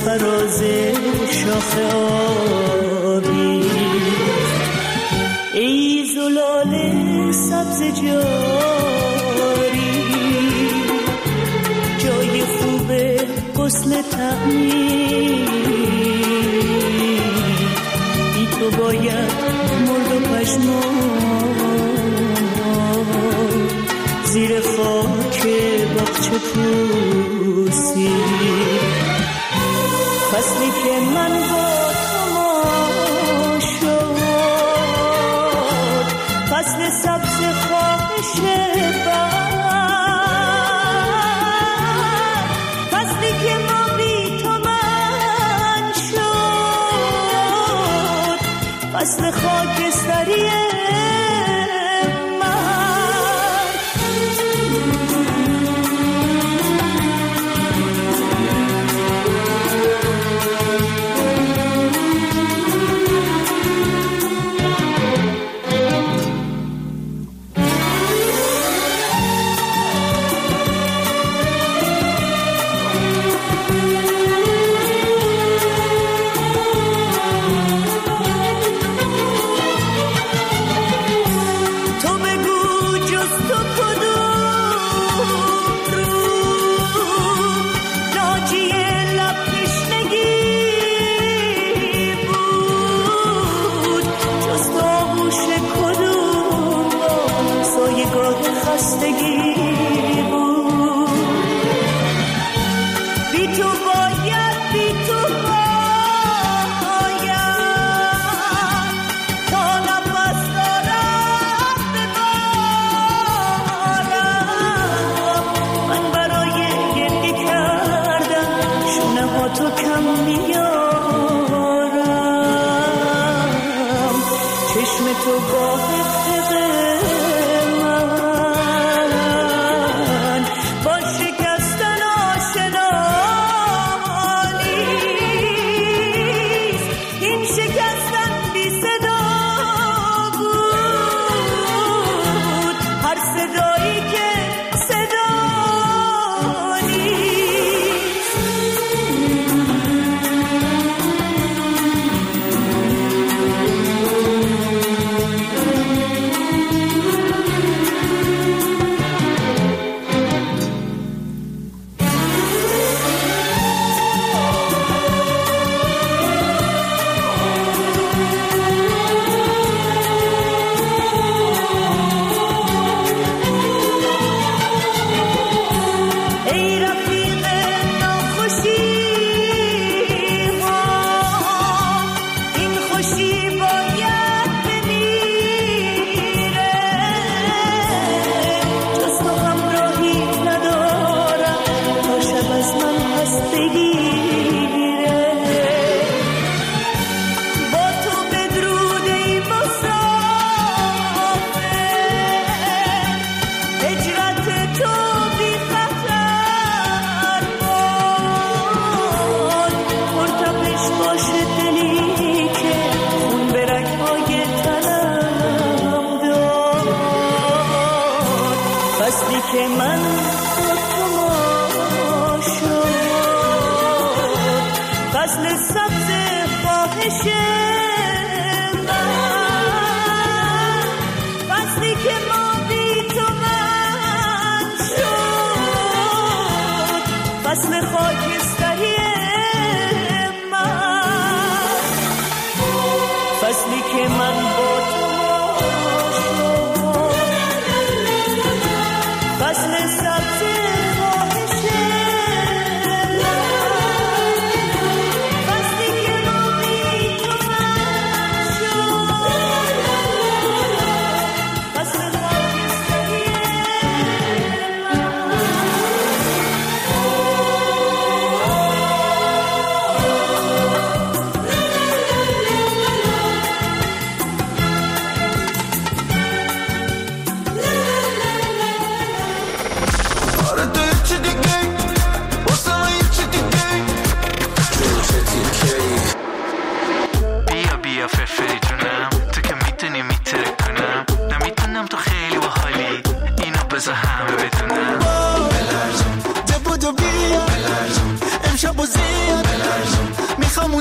فراز شاخه آبی. ای زلال سبز جاری، جای خوب غسل تعمیر، بی تو باید مرد و پشمان زیر خاک باغچه پوسی. فصلی که من با تو شد، فصل سبز خواهش بر، فصلی که ما بی تو من شد، فصل خاکستری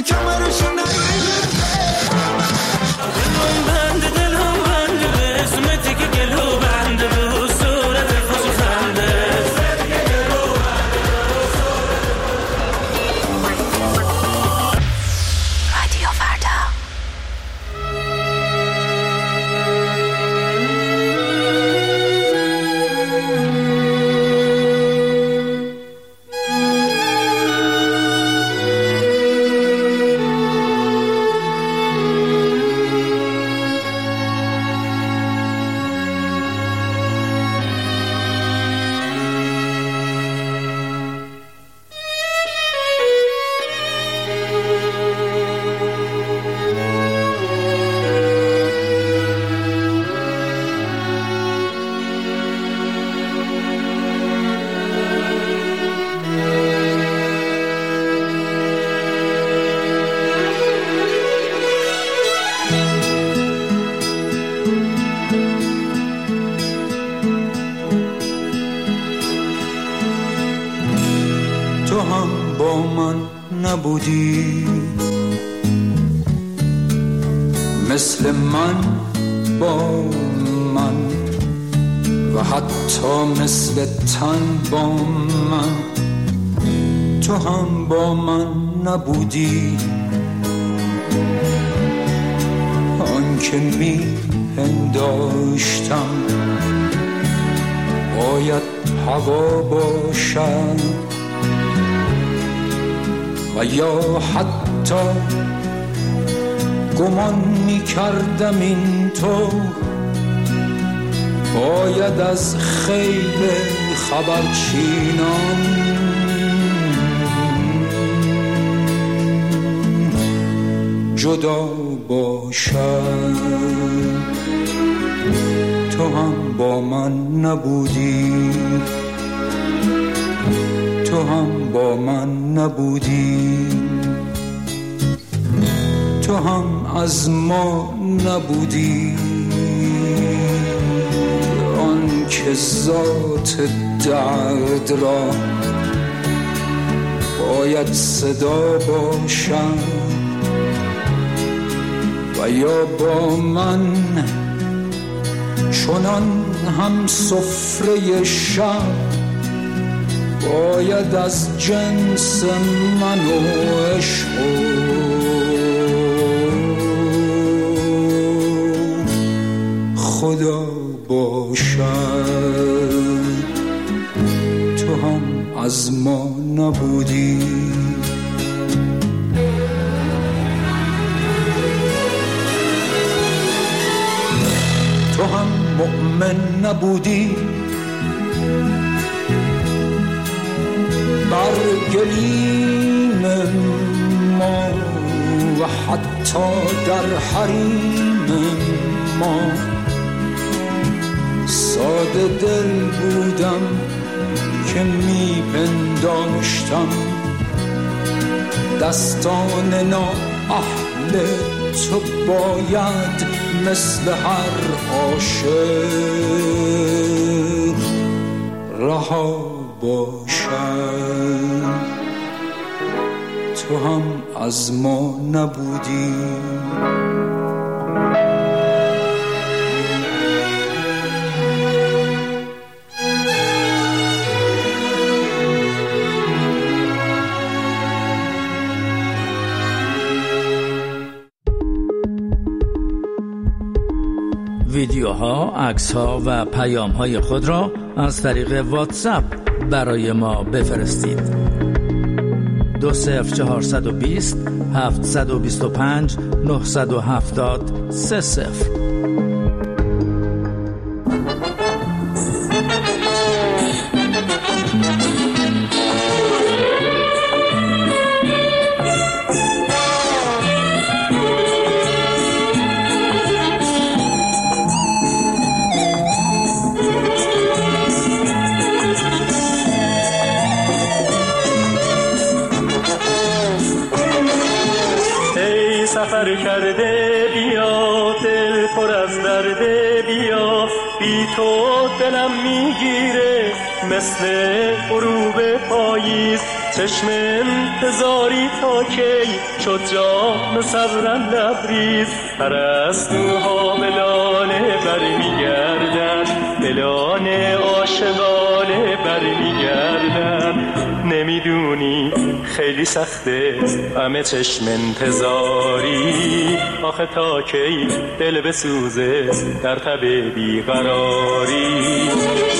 کمرش نگیره دلم بنده به اسمتی که گلو بنده به صورت خوش خنده رادیو فردا. تو هم با من نبودی، مثل من با من و حتی مثل تن با من. تو هم با من نبودی، آن که می پنداشتم باید هوا باشد و یا حتی گمان می کردم این تو باید از خیل خبرچینان جدا باشد. تو هم با من نبودی، تو هم با من نبودی، تو هم از ما نبودی. آن که ذات درد را باید صدا باشد و یا با من چنان هم سفره شب باید از جنس من و عشق خدا باشد. تو هم از ما نبودی، تو هم مؤمن نبودی، بر گلیم ما و حتی در حریم ما. ساده دل بودم که می پنداشتم دستان نااهل تو باید مثل هر عاشق رها باشد. تو هم از ما نبودی، ویدیوها، عکس‌ها و پیام‌های خود را از طریق واتساپ برای ما بفرستید. 20420 725 970 30. سفر کرده بیا دل نکرده بیا، بی تو دلم میگیره مثل غروب پاییز. چشم انتظاری تا کی شد جام صبرم لبریز. پرستوها ملانه برمیگردن، ملانه عاشقانه برمیگردن. نمیدونی خیلی سخته همه چشم انتظاری، آخه تا کی دل بسوزه در تب بیقراری.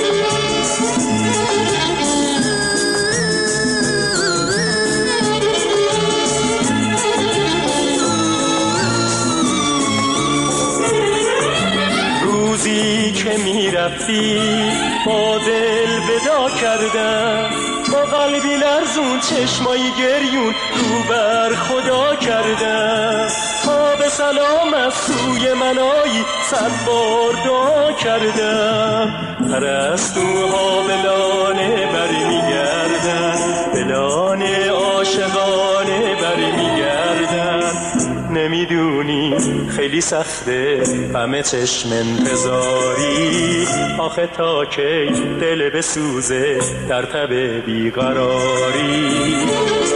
روزی که میرفتی با دل ودا کردم، با قلبی لرزون چشمایی گریون رو بر خدا کردم. تا به سلام از سوی من آیی 100 بار دعا کردم. پرستوها ملانه برمیگردن، ملانه عاشقانه برمیگردن. نمیدونی خیلی سخته همه چشم انتظاری، آخه تا کی دل بسوزه در تب بیقراری.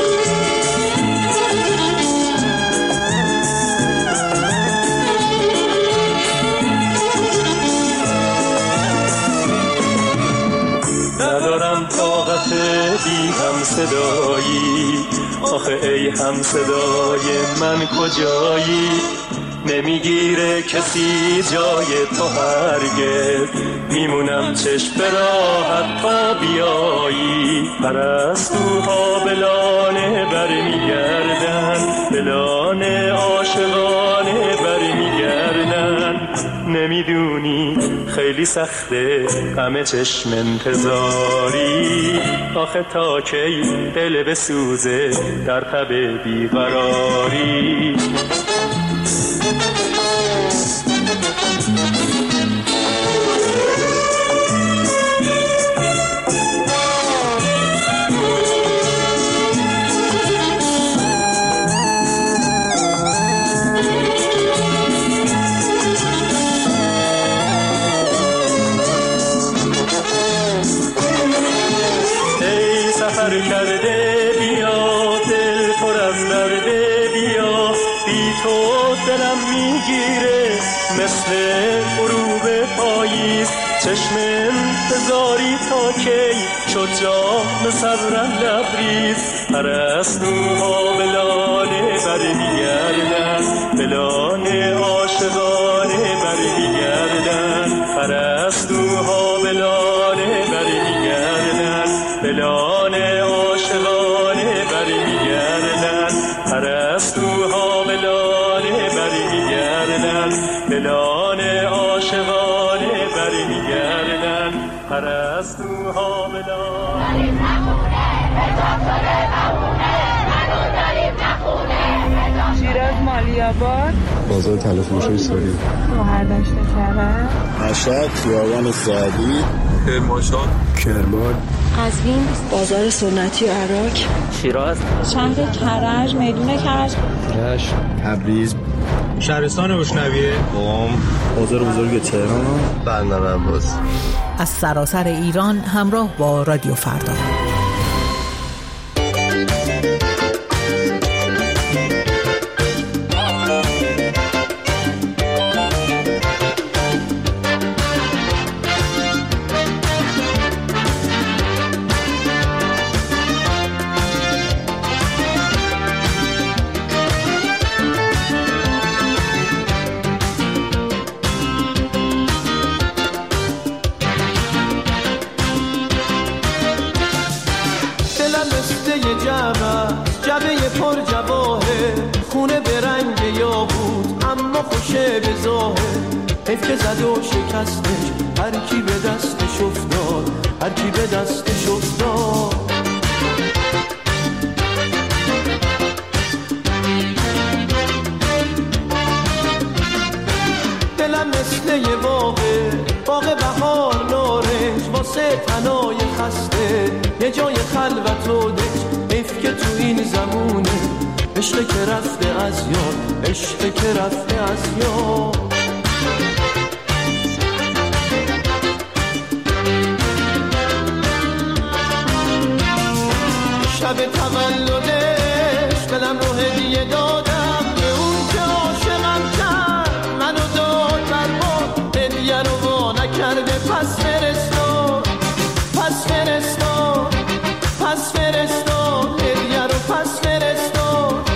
ندارم طاقت بی هم صدایی، آخه ای هم صدای من کجایی؟ نمیگیره کسی جای تو هرگز، میمونم چشم به راحت تا بیایی. پرستوها بلانه برمیگردن، بلانه عاشقانه برمیگردن. نمیدونی خیلی سخته همه چشم انتظاری، آخه تا کی دل بسوزه در تب بیقراری. سفر کرده بیا، دل پر از درده بیا، بی تو دلم میگیره مثل غروب پاییز. چشم انتظاری تا کی شد جام صبرم لبریز. پرستوها ملانه برمیگردن، ملانه عاشقانه برمیگردن. پرستوها ملانه برمیگردن، ملانه عاشقانه برمیگردن. پرستوها ملانه برمیگردن، ملانه عاشقانه برمیگردن. پرستوها ملانه شیراز مالی‌آباد، بازار تلفروشی ساری، مهردشت کرد، مشهد خیابان سعدی، کرمانشاه، کرمان، قزوین، بازار سنتی عراق، شیراز، شهر کرج، میدون کرج، رشت، تبریز، شهرستان روشنویه، قم، بازار بزرگ تهران، بندر عباس. از سراسر ایران همراه با رادیو فردا. جبه پر جواهه، خونه به رنگ یاقوت اما خوشه به ظاهر. حیف که زد و شکستش، هر کی به دستش افتاد، هر کی به دستش افتاد. دلم مثل یه باغه، باغ بهار نارنج، واسه تنای خسته یه جای خلوت و دشت. حیف که تو این زمونه عشق که رفته از یاد، عشق که رفته از یاد. نکرده پس فرستاد، پس فرستاد، پس فرستاد، هدیه رو پس فرستاد.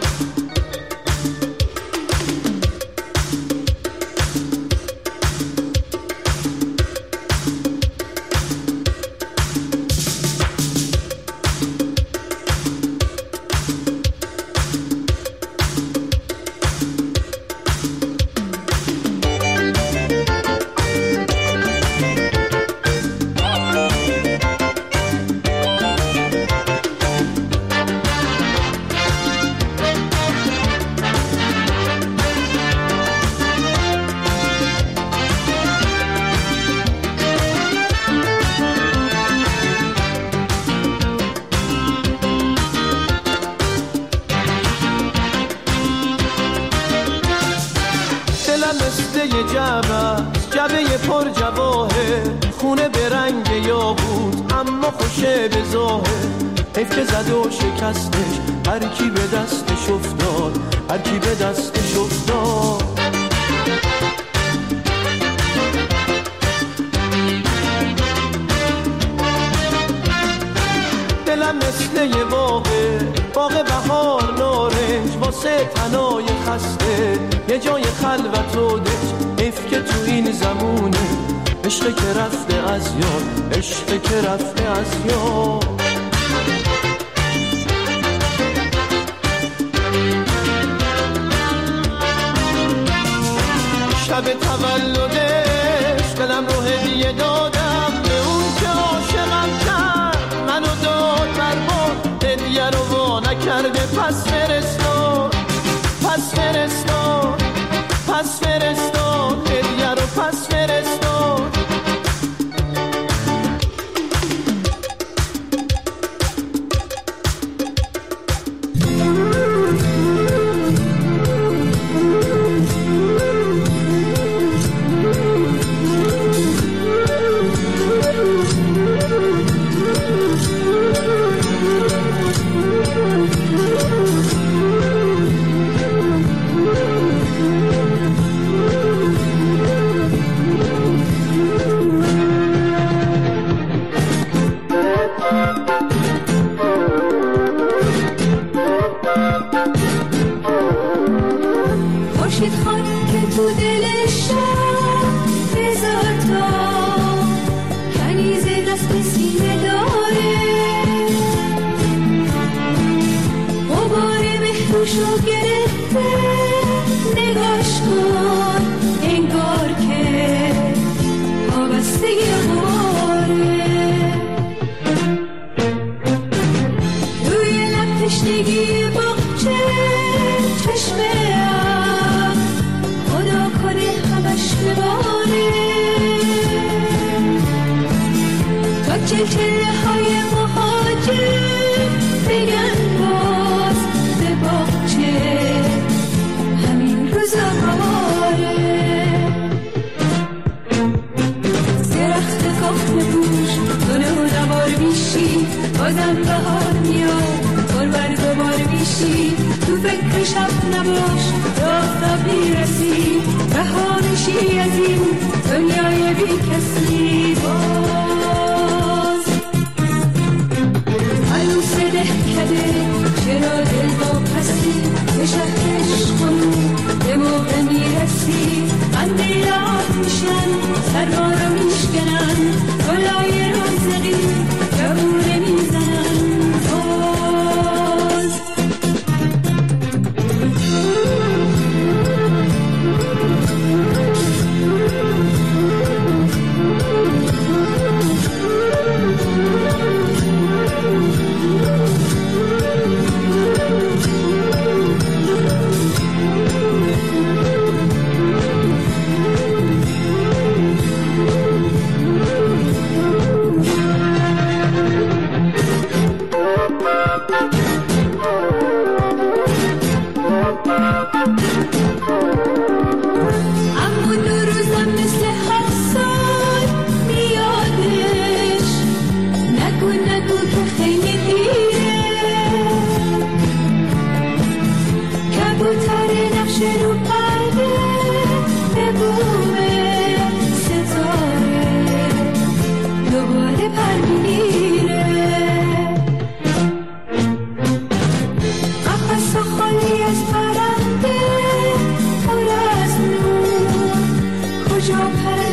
جبه پر جواهر، خونه به رنگ یاقوت اما خوشه به ظاهر. حیف که زد و شکستش، هر کی به دستش افتاد، هر کی به دستش افتاد. دلم مثل یه باغ بهار نارنج، واسه تنای خسته یه جای خلوت و دج. حیف که تو این زمونه عشق که رفته از یاد، عشق که رفته از یاد. شب تولدش دلم رو هدیه دادم به اون که عاشقم کرد، منو داد برباد، هدیه رو وا نکرده پس فرستاد، پس فرستاد، پس فرستاد، هدیه رو پس فرستاد.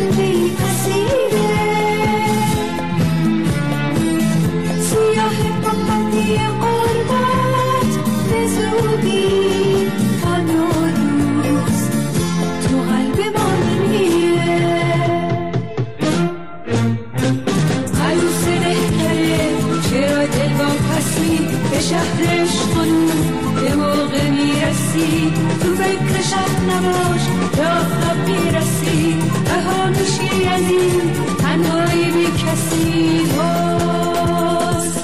قلبی اسیره سیاه قمتی قربت به زودی تا دو روز تو قلب ما نمیره عروس دهکره چرا دل با پسی به شهرش خانوم به موقع میرسی تو فکر شب نباش به آفتاب میرسی رها میشی از این تنهایی بی کسی باز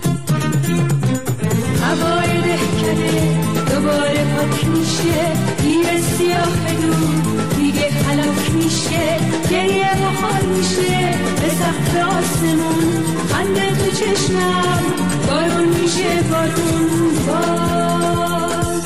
هوای دهکده دوباره پاک میشه دیگه سیاه دور دیگه خلاک میشه گریه بخار میشه به سقف آسمون خنده تو چشمم بارون میشه بارون باز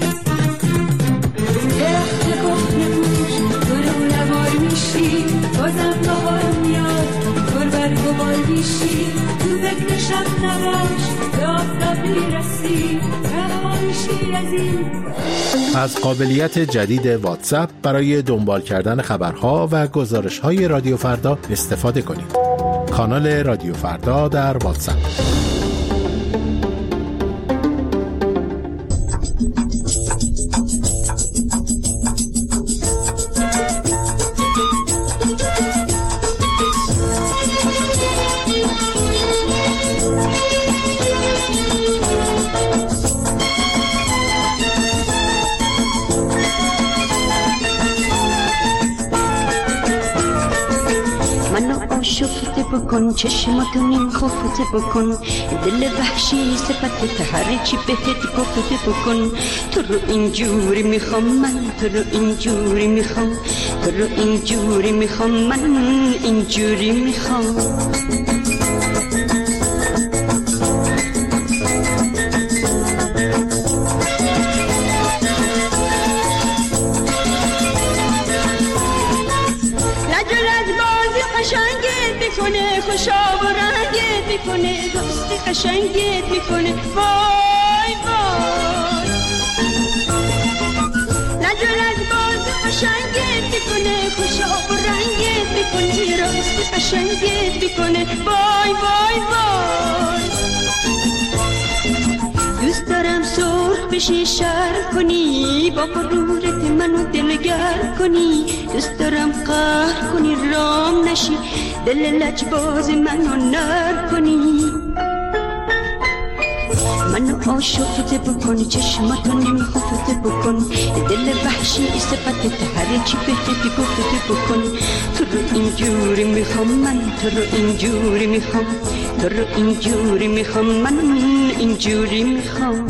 درخت کهنه پوش تو لبار میشی بازم بهار میاد گل برگ و بال میشی تو فکر شب نباش به آفتاب میرسی رها میشی از این. از قابلیت جدید واتساپ برای دنبال کردن خبرها و گزارش‌های رادیو فردا استفاده کنید. کانال رادیو فردا در واتساپ. شفته بکن چشماتو نیم خفته بکن دل وحشی صفت هر چی بهت گفته بکن تو رو اینجوری میخوام من تو رو اینجوری میخوام تو رو اینجوری میخوام من اینجوری میخوام خوشا و رنگت میکنه دوست قشنگت میکنه وای وای لجلج باز قشنگت میکنه خوشا و رنگت میکنه راست قشنگت میکنه وای وای وای دوست دارم سرخ بشی شر کنی با غرورت منو دلگر کنی دوست دارم قهر کنی رام نشی دل لجباز منو نر کنی منو عاشقت بکن چشماتو نمی خفت بکن دل وحشی صفت هر چی بهت گفت بکن تو رو اینجوری میخوام من تو رو اینجوری میخوام تو رو اینجوری میخوام من اینجوری میخوام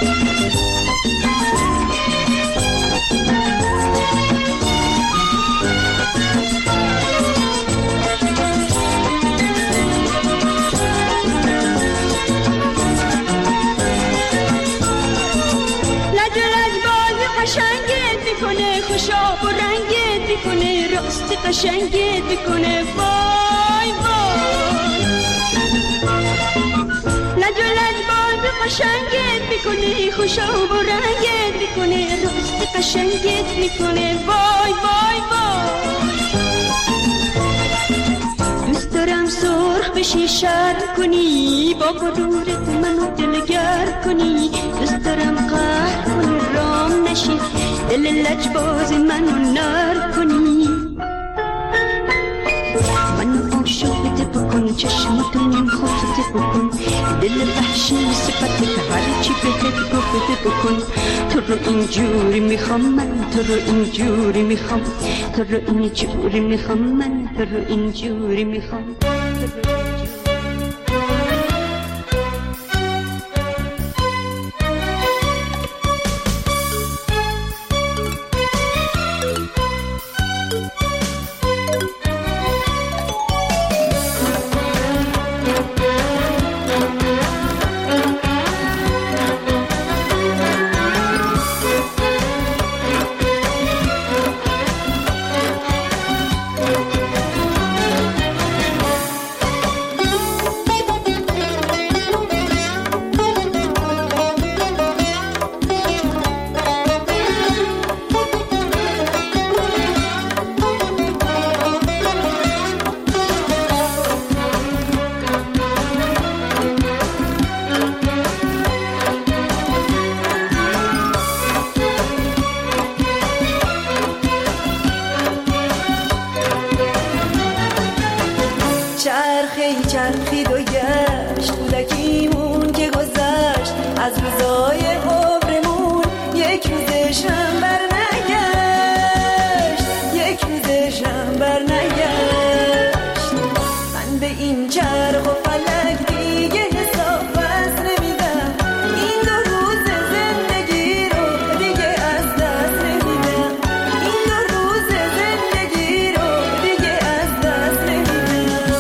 خوشا و رنگت میکنه راست قشنگت میکنه وای وای لج و لج باز قشنگت میکنه خوشا و رنگت میکنه راست قشنگت میکنه وای وای وای دوست دارم سرخ بشی شر کنی با غرورت منو دلگر کنی دوست دارم قهر کنی رام نشی دل لجباز منو نر کنی منو عاشقت بکن چشماتو نیم خفت بکن دل وحشی صفت هر چی بهت گفت بکن تو رو اینجوری میخوام من تو رو اینجوری میخوام تو رو اینجوری میخوام من تو رو اینجوری میخوام چرخید و گشت کودکیمون که گذشت از روزای عمرمون یک روزشم بر نگشت یک روزشم بر نگشت من به این چرخ و فلک دیگه حساب بس نمیدم این دو روز زندگی رو دیگه از دست نمیدم این دو روز زندگی رو دیگه از دست نمیدم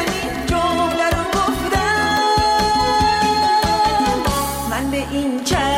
این چه